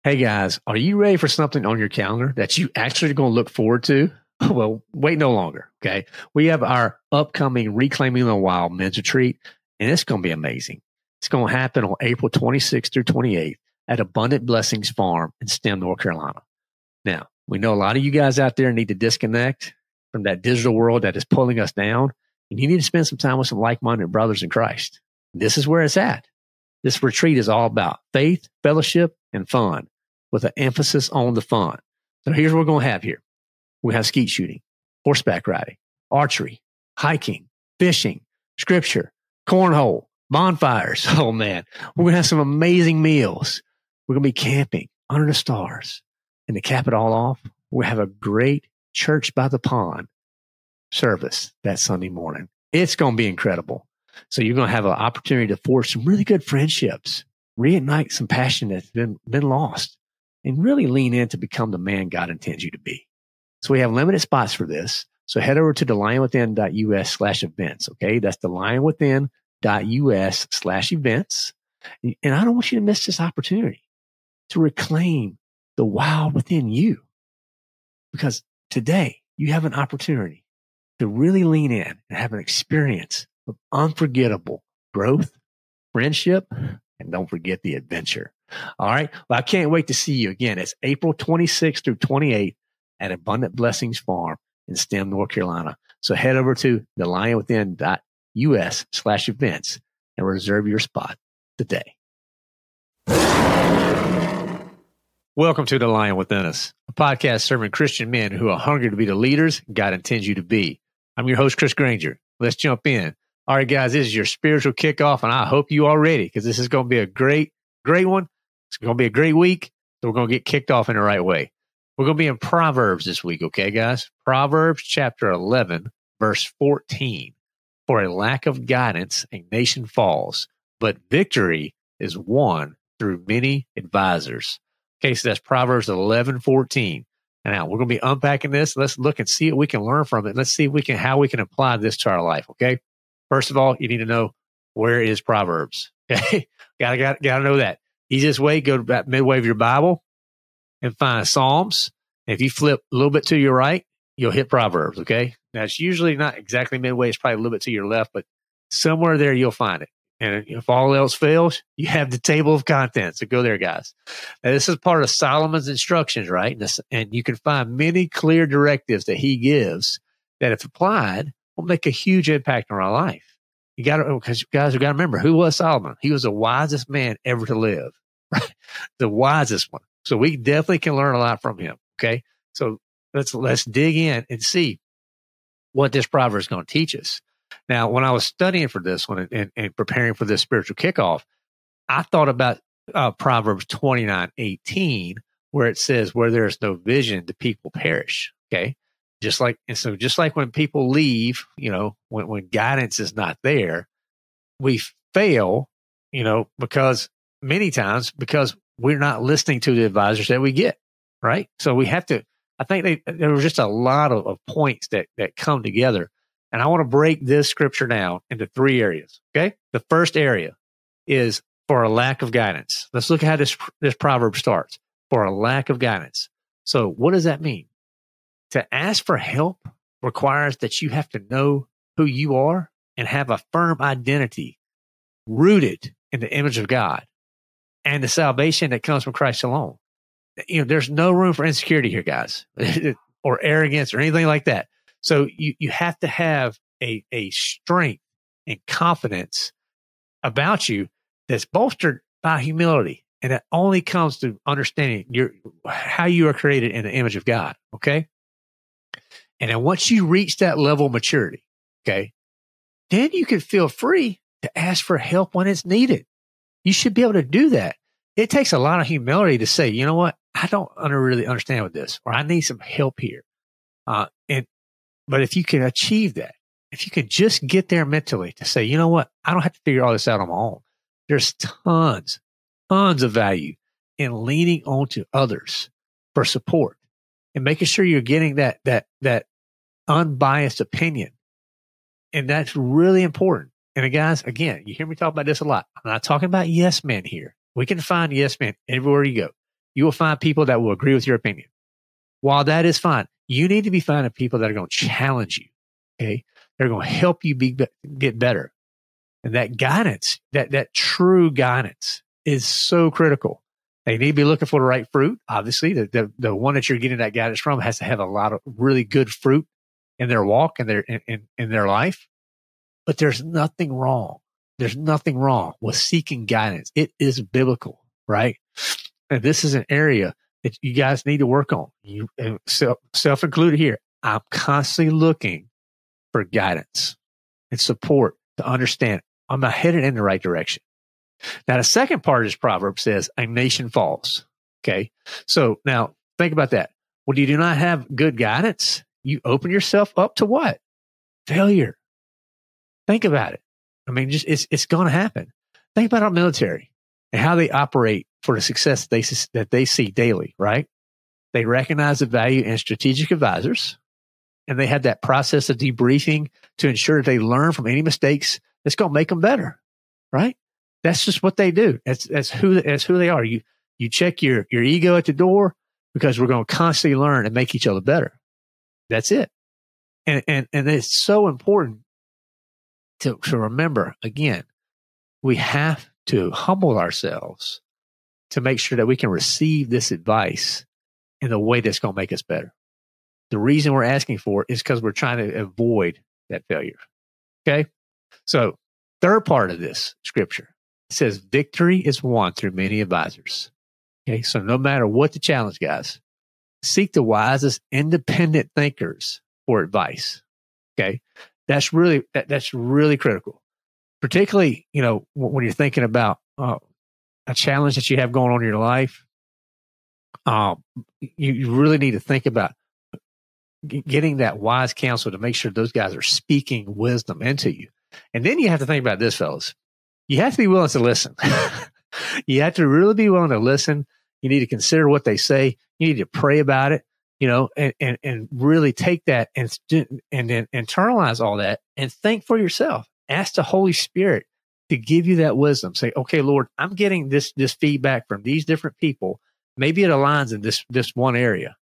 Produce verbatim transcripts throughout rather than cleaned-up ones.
Hey guys, are you ready for something on your calendar that you actually are going to look forward to? Well, wait no longer. Okay. We have our upcoming Reclaiming the Wild men's retreat, and it's going to be amazing. It's going to happen on April twenty-sixth through twenty-eighth at Abundant Blessings Farm in Stem, North Carolina. Now, we know a lot of you guys out there need to disconnect from that digital world that is pulling us down, and you need to spend some time with some like-minded brothers in Christ. This is where it's at. This retreat is all about faith, fellowship, and fun, with an emphasis on the fun. So here's what we're going to have here. We have skeet shooting, horseback riding, archery, hiking, fishing, scripture, cornhole, bonfires. Oh man, we're going to have some amazing meals. We're going to be camping under the stars. And to cap it all off, we have a great church by the pond service that Sunday morning. It's going to be incredible. So you're going to have an opportunity to forge some really good friendships, reignite some passion that's been, been lost, and really lean in to become the man God intends you to be. So we have limited spots for this. So head over to thelionwithin.us slash events. Okay. That's thelionwithin.us slash events. And I don't want you to miss this opportunity to reclaim the wild within you, because today you have an opportunity to really lean in and have an experience of unforgettable growth, friendship, and don't forget the adventure. All right. Well, I can't wait to see you again. It's April twenty-sixth through twenty-eighth at Abundant Blessings Farm in Stem, North Carolina. So head over to thelionwithin.us slash events and reserve your spot today. Welcome to The Lion Within Us, a podcast serving Christian men who are hungry to be the leaders God intends you to be. I'm your host, Chris Granger. Let's jump in. All right, guys, this is your spiritual kickoff, and I hope you are ready, because this is going to be a great, great one. It's going to be a great week, so we're going to get kicked off in the right way. We're going to be in Proverbs this week, okay, guys? Proverbs chapter eleven, verse fourteen. For a lack of guidance, a nation falls, but victory is won through many advisors. Okay, so that's Proverbs eleven fourteen. And now we're going to be unpacking this. Let's look and see what we can learn from it. Let's see if we can, how we can apply this to our life, okay? First of all, you need to know, where is Proverbs? Okay, gotta, gotta, gotta know that. Easiest way, go to about midway of your Bible and find Psalms. And if you flip a little bit to your right, you'll hit Proverbs, okay? Now, it's usually not exactly midway. It's probably a little bit to your left, but somewhere there you'll find it. And if all else fails, you have the table of contents. So go there, guys. Now, this is part of Solomon's instructions, right? And, this, and you can find many clear directives that he gives that, if applied, will make a huge impact on our life. You got to, because guys, you got to remember, who was Solomon? He was the wisest man ever to live, right? The wisest one. So we definitely can learn a lot from him. Okay. So let's, let's dig in and see what this proverb is going to teach us. Now, when I was studying for this one and, and, and preparing for this spiritual kickoff, I thought about uh, Proverbs twenty-nine eighteen, where it says, where there is no vision, the people perish. Okay. Just like, and so just like when people leave, you know, when, when guidance is not there, we fail, you know, because many times, because we're not listening to the advisors that we get, right? So we have to, I think they, there was just a lot of, of points that, that come together. And I want to break this scripture down into three areas. Okay. The first area is for a lack of guidance. Let's look at how this, this proverb starts. For a lack of guidance. So what does that mean? To ask for help requires that you have to know who you are and have a firm identity rooted in the image of God and the salvation that comes from Christ alone. You know, there's no room for insecurity here, guys, or arrogance or anything like that. So you, you have to have a, a strength and confidence about you that's bolstered by humility. And that only comes to understanding your, how you are created in the image of God. Okay. And then once you reach that level of maturity, okay, then you can feel free to ask for help when it's needed. You should be able to do that. It takes a lot of humility to say, you know what, I don't under, really understand with this, or I need some help here. Uh, and, but if you can achieve that, if you can just get there mentally to say, you know what, I don't have to figure all this out on my own. There's tons, tons of value in leaning onto others for support and making sure you're getting that, that, that unbiased opinion. And that's really important. And guys, again, you hear me talk about this a lot. I'm not talking about yes men here. We can find yes men everywhere you go. You will find people that will agree with your opinion. While that is fine, you need to be finding people that are going to challenge you. Okay. They're going to help you be, get better. And that guidance, that, that true guidance is so critical. They need to be looking for the right fruit. Obviously, the, the, the one that you're getting that guidance from has to have a lot of really good fruit in their walk and their, in, in, in their life. But there's nothing wrong. There's nothing wrong with seeking guidance. It is biblical, right? And this is an area that you guys need to work on. You, self, self-included here. I'm constantly looking for guidance and support to understand I'm not headed in the right direction. Now, the second part of this proverb says, a nation falls. Okay. So now think about that. When you do not have good guidance, you open yourself up to what? Failure. Think about it. I mean, just it's it's going to happen. Think about our military and how they operate for the success they that they see daily, right? They recognize the value in strategic advisors, and they have that process of debriefing to ensure that they learn from any mistakes that's going to make them better, right? That's just what they do. That's that's who that's who they are. You you check your your ego at the door because we're going to constantly learn and make each other better. That's it. And and and it's so important to to remember, again, we have to humble ourselves to make sure that we can receive this advice in a way that's going to make us better. The reason we're asking for it is because we're trying to avoid that failure. Okay? So, third part of this scripture says victory is won through many advisors. Okay? So, no matter what the challenge, guys, seek the wisest independent thinkers for advice. Okay? That's really that, that's really critical. Particularly, you know, when you're thinking about uh, a challenge that you have going on in your life, um, you, you really need to think about getting that wise counsel to make sure those guys are speaking wisdom into you. And then you have to think about this, fellas. You have to be willing to listen. You have to really be willing to listen. You need to consider what they say. You need to pray about it, you know, and, and, and really take that and, and then internalize all that and think for yourself. Ask the Holy Spirit to give you that wisdom. Say, okay, Lord, I'm getting this, this feedback from these different people. Maybe it aligns in this, this one area.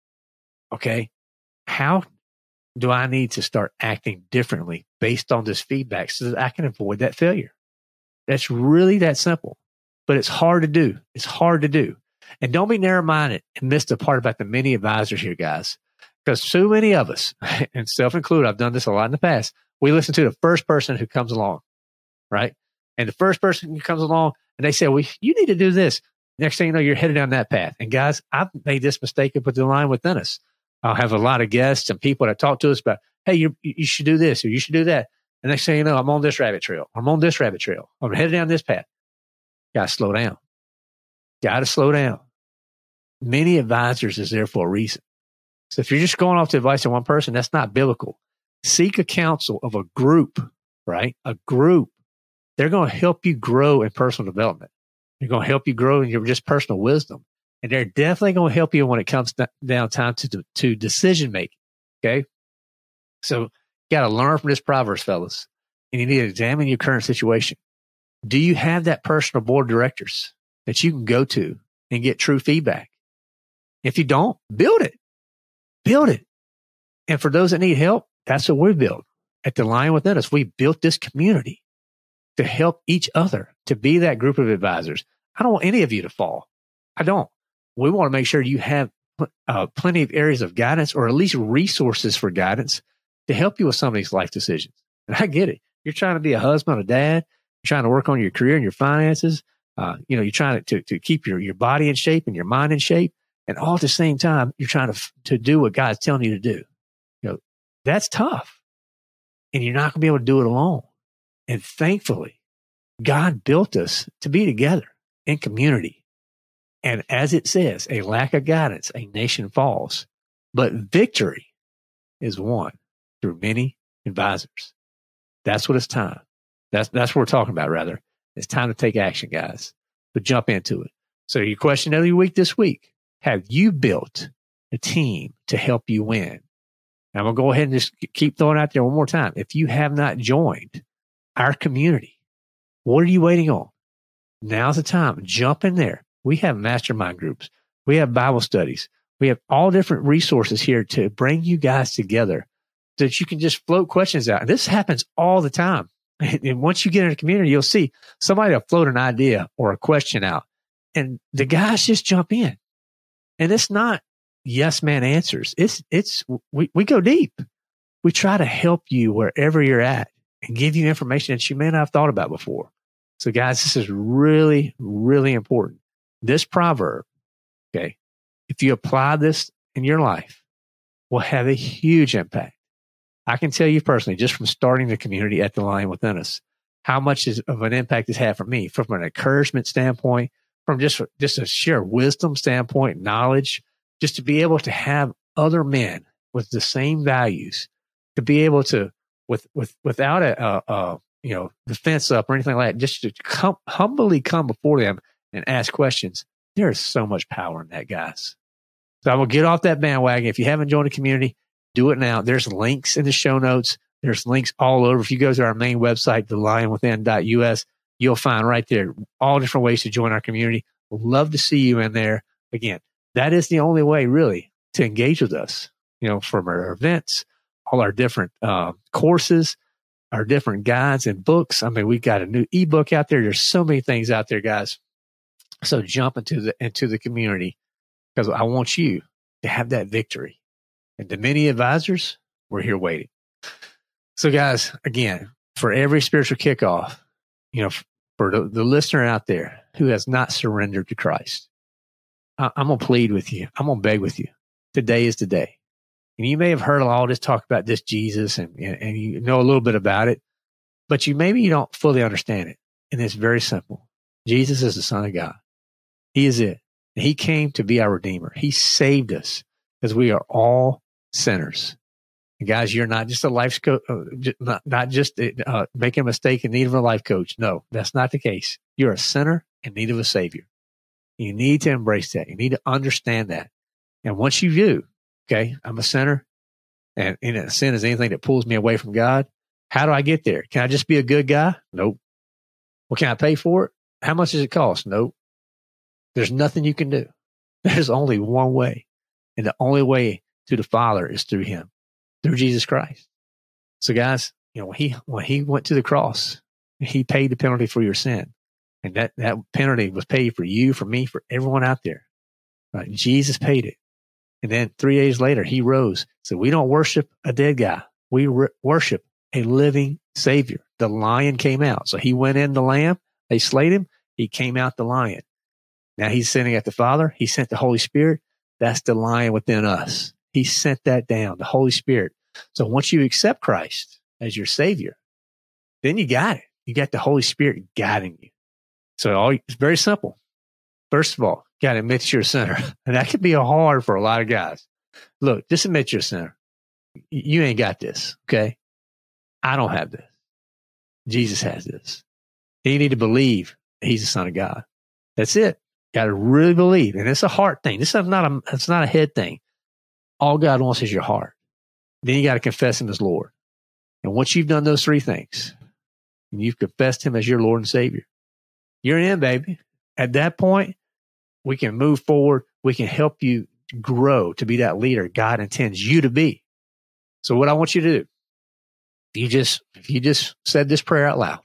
Okay. How do I need to start acting differently based on this feedback so that I can avoid that failure? That's really that simple, but it's hard to do. It's hard to do. And don't be narrow-minded and miss the part about the many advisors here, guys, because so many of us, and self-included, I've done this a lot in the past, we listen to the first person who comes along, right? And the first person who comes along and they say, well, you need to do this. Next thing you know, you're headed down that path. And guys, I've made this mistake of putting the line within us. I'll have a lot of guests and people that talk to us about, hey, you you should do this or you should do that. And next thing you know, I'm on this rabbit trail. I'm on this rabbit trail. I'm headed down this path. Got to slow down. Got to slow down. Many advisors is there for a reason. So if you're just going off the advice of one person, that's not biblical. Seek a counsel of a group, right? A group. They're going to help you grow in personal development. They're going to help you grow in your just personal wisdom. And they're definitely going to help you when it comes down time to, to decision making. Okay. So you got to learn from this Proverbs, fellas, and you need to examine your current situation. Do you have that personal board of directors that you can go to and get true feedback? If you don't, build it, build it. And for those that need help, that's what we build at the Lion Within Us. We built this community to help each other, to be that group of advisors. I don't want any of you to fall. I don't. We want to make sure you have uh, plenty of areas of guidance or at least resources for guidance to help you with some of these life decisions. And I get it. You're trying to be a husband, a dad. You're trying to work on your career and your finances. Uh, you know, you're trying to, to, to keep your, your body in shape and your mind in shape. And all at the same time, you're trying to, to do what God's telling you to do. You know, that's tough. And you're not going to be able to do it alone. And thankfully, God built us to be together in community. And as it says, a lack of guidance, a nation falls. But victory is won through many advisors. That's what it's time. That's that's what we're talking about, rather. It's time to take action, guys. But jump into it. So your question every week this week, have you built a team to help you win? And I'm going to go ahead and just keep throwing out there one more time. If you have not joined our community, what are you waiting on? Now's the time. Jump in there. We have mastermind groups. We have Bible studies. We have all different resources here to bring you guys together so that you can just float questions out. And this happens all the time. And once you get in a community, you'll see somebody will float an idea or a question out, and the guys just jump in. And it's not yes man answers. It's, it's, we, we go deep. We try to help you wherever you're at and give you information that you may not have thought about before. So guys, this is really, really important. This proverb, okay, if you apply this in your life, will have a huge impact. I can tell you personally, just from starting the community at the Lion Within Us, how much is, of an impact it's had for me from an encouragement standpoint, from just, just a sheer wisdom standpoint, knowledge, just to be able to have other men with the same values, to be able to, with, with, without a, a, a you know, defense up or anything like that, just to come, humbly come before them and ask questions. There is so much power in that, guys. So I will get off that bandwagon. If you haven't joined a community, do it now. There's links in the show notes. There's links all over. If you go to our main website, the lion within dot U S, you'll find right there all different ways to join our community. We'd love to see you in there. Again, that is the only way really to engage with us, you know, from our events, all our different uh, courses, our different guides and books. I mean, we've got a new ebook out there. There's so many things out there, guys. So jump into the, into the community, because I want you to have that victory. And to many advisors, we're here waiting. So guys, again, for every spiritual kickoff, you know, for the, the listener out there who has not surrendered to Christ, I, I'm going to plead with you. I'm going to beg with you. Today is the day. And you may have heard all this talk about this Jesus, and, and, and you know a little bit about it, but you maybe you don't fully understand it. And it's very simple. Jesus is the Son of God. He is it. And he came to be our Redeemer. He saved us because we are all sinners. And guys, you're not just a life coach, uh, not, not just uh, making a mistake in need of a life coach. No, that's not the case. You're a sinner in need of a Savior. You need to embrace that. You need to understand that. And once you do, okay, I'm a sinner, and, and sin is anything that pulls me away from God. How do I get there? Can I just be a good guy? Nope. Well, can I pay for it? How much does it cost? Nope. There's nothing you can do. There's only one way. And the only way to the Father is through him, through Jesus Christ. So guys, you know, when he, when he went to the cross, he paid the penalty for your sin. And that, that penalty was paid for you, for me, for everyone out there. Right? Jesus paid it. And then three days later, he rose. So we don't worship a dead guy. We re- worship a living Savior. The lion came out. So he went in the lamb. They slayed him. He came out the lion. Now he's sitting at the Father. He sent the Holy Spirit. That's the lion within us. He sent that down, the Holy Spirit. So once you accept Christ as your Savior, then you got it. You got the Holy Spirit guiding you. So all, it's very simple. First of all, got to admit you're a sinner. And that can be hard for a lot of guys. Look, just admit you're a sinner. You ain't got this, okay? I don't have this. Jesus has this. You need to believe he's the Son of God. That's it. Got to really believe. And it's a heart thing. This is not a, it's not a head thing. All God wants is your heart. Then you got to confess him as Lord. And once you've done those three things, and you've confessed him as your Lord and Savior, you're in, baby. At that point, we can move forward. We can help you grow to be that leader God intends you to be. So what I want you to do, if you just, if you just said this prayer out loud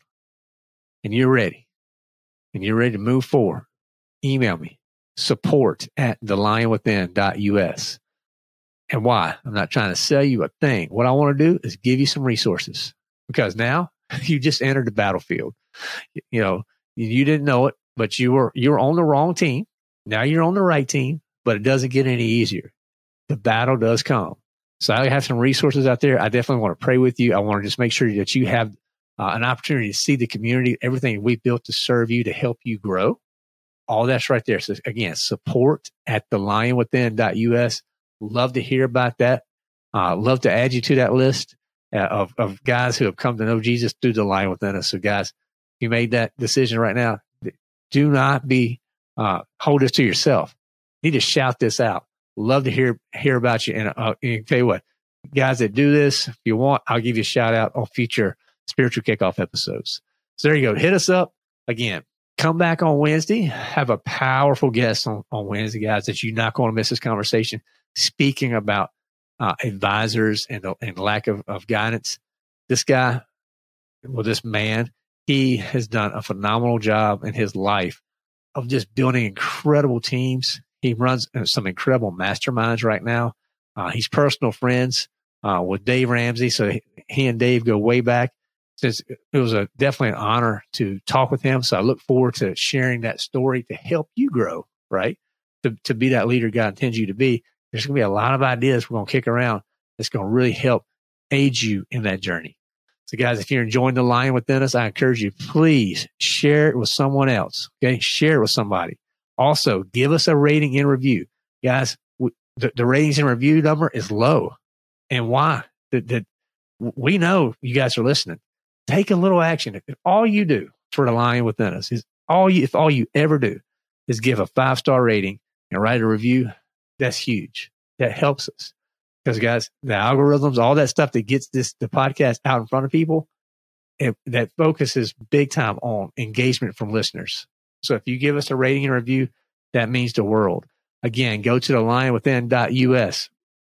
and you're ready, and you're ready to move forward, email me, support at the lion within dot U S. And why? I'm not trying to sell you a thing. What I want to do is give you some resources, because now you just entered the battlefield. You know, you didn't know it, but you were, you were on the wrong team. Now you're on the right team, but it doesn't get any easier. The battle does come. So I have some resources out there. I definitely want to pray with you. I want to just make sure that you have uh, an opportunity to see the community, everything we built to serve you, to help you grow. All that's right there. So again, support at the lion within dot U S. Love to hear about that. Uh, love to add you to that list uh, of, of guys who have come to know Jesus through the Lion Within Us. So guys, if you made that decision right now, do not be, uh, hold this to yourself. You need to shout this out. Love to hear, hear about you. And, uh, and tell you what, guys that do this, if you want, I'll give you a shout out on future spiritual kickoff episodes. So there you go. Hit us up again. come back on Wednesday. Have a powerful guest on, on Wednesday, guys, that you're not going to miss this conversation, speaking about uh, advisors and, and lack of, of guidance. This guy, well, this man, he has done a phenomenal job in his life of just building incredible teams. He runs some incredible masterminds right now. Uh, he's personal friends uh, with Dave Ramsey. So he, he and Dave go way back. Since it was a definitely an honor to talk with him. So I look forward to sharing that story to help you grow, right? To, to be that leader God intends you to be. There's going to be a lot of ideas we're going to kick around that's going to really help aid you in that journey. So guys, if you're enjoying The Lion Within Us, I encourage you, please share it with someone else. Okay. Share it with somebody. Also, give us a rating and review. Guys, we, the, the ratings and review number is low. And why? That, that we know you guys are listening. Take a little action. If all you do for The Lion Within Us is all you, if all you ever do is give a five-star rating and write a review, that's huge. That helps us. Because guys, the algorithms, all that stuff that gets this, the podcast out in front of people, it, that focuses big time on engagement from listeners. So if you give us a rating and review, that means the world. Again, go to the lion within dot U S.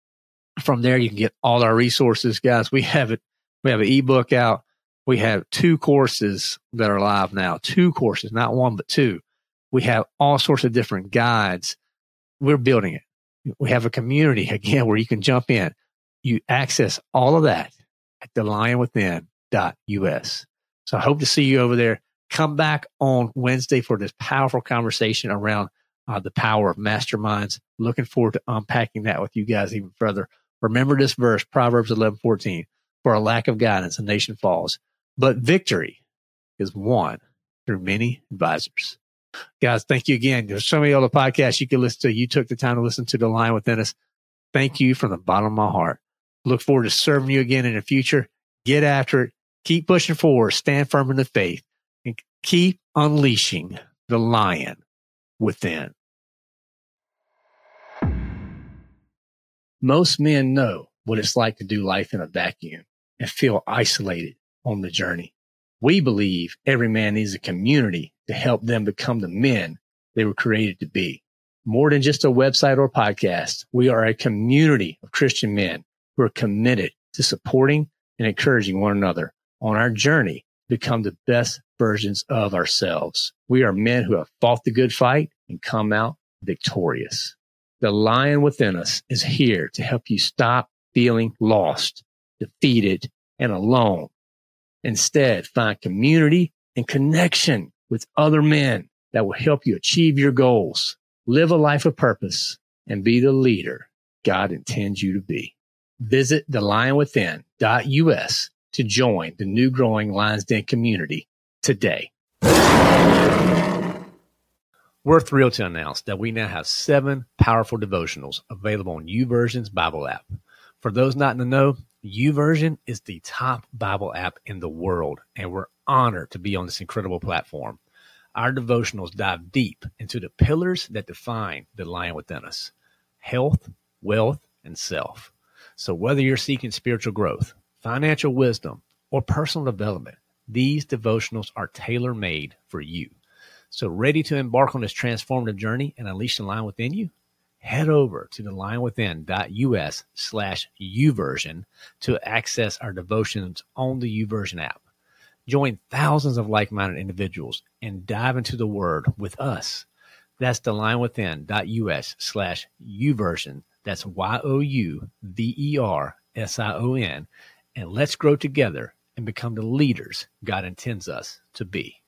From there, you can get all our resources, guys. We have it. We have an ebook out. We have two courses that are live now, two courses, not one, but two. We have all sorts of different guides. We're building it. We have a community, again, where you can jump in. You access all of that at the lion within dot U S. So I hope to see you over there. Come back on Wednesday for this powerful conversation around uh, the power of masterminds. Looking forward to unpacking that with you guys even further. Remember this verse, Proverbs eleven fourteen. For a lack of guidance, a nation falls. But victory is won through many advisors. Guys, thank you again. There's so many other podcasts you can listen to. You took the time to listen to The Lion Within Us. Thank you from the bottom of my heart. Look forward to serving you again in the future. Get after it. Keep pushing forward. Stand firm in the faith. And keep unleashing the lion within. Most men know what it's like to do life in a vacuum and feel isolated on the journey. We believe every man needs a community to help them become the men they were created to be. More than just a website or podcast, we are a community of Christian men who are committed to supporting and encouraging one another on our journey to become the best versions of ourselves. We are men who have fought the good fight and come out victorious. The Lion Within Us is here to help you stop feeling lost, defeated, and alone. Instead, find community and connection with other men that will help you achieve your goals, live a life of purpose, and be the leader God intends you to be. Visit the lion within dot U S to join the new growing Lions Den community today. We're thrilled to announce that we now have seven powerful devotionals available on YouVersion's Bible app. For those not in the know, YouVersion is the top Bible app in the world, and we're honored to be on this incredible platform. Our devotionals dive deep into the pillars that define the lion within us: health, wealth, and self. So whether you're seeking spiritual growth, financial wisdom, or personal development, these devotionals are tailor-made for you. So ready to embark on this transformative journey and unleash the lion within you? Head over to the lion within dot U S slash YouVersion to access our devotions on the YouVersion app. Join thousands of like-minded individuals and dive into the Word with us. That's the lion within dot U S slash YouVersion. That's Y O U V E R S I O N. And let's grow together and become the leaders God intends us to be.